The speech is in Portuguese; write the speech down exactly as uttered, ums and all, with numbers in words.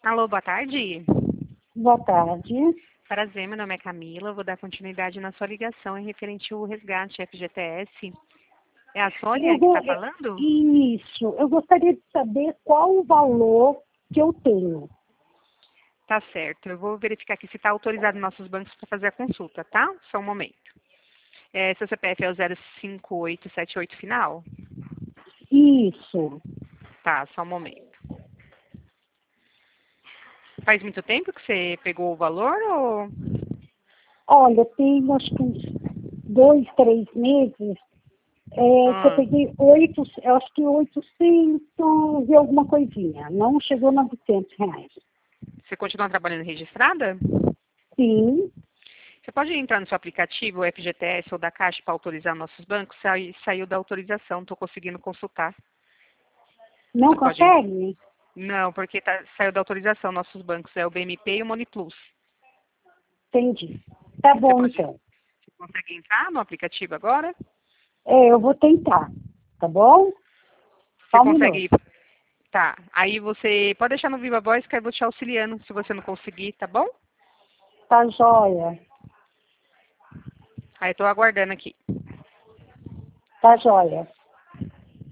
Alô, boa tarde. Boa tarde. Prazer, meu nome é Camila. Eu vou dar continuidade na sua ligação em referente ao resgate F G T S. É a Sônia Eu que go- está falando? Isso. Eu gostaria de saber qual o valor que eu tenho. Tá certo. Eu vou verificar aqui se está autorizado em nossos bancos para fazer a consulta, tá? Só um momento. É, seu C P F é o zero cinco oito sete oito final? Isso. Tá, só um momento. Faz muito tempo que você pegou o valor ou... Olha, tem acho que uns dois, três meses é, que eu Ah, peguei oito, eu acho que oitocentos e alguma coisinha. Não chegou a novecentos reais. você continua trabalhando registrada? Sim. Você pode entrar no seu aplicativo, o F G T S ou da Caixa, para autorizar nossos bancos? Sai- Saiu da autorização, estou conseguindo consultar. Não Você pode entrar. consegue? Não, porque tá- saiu da autorização nossos bancos, é o B M P e o MoniPlus. Entendi. Tá Você bom, pode, então. você consegue entrar no aplicativo agora? É, eu vou tentar. Tá bom? Você Só um minuto. consegue. Tá. Aí você pode deixar no Viva Voz que eu vou te auxiliando se você não conseguir, tá bom? Tá joia. Aí eu tô aguardando aqui. Tá joia.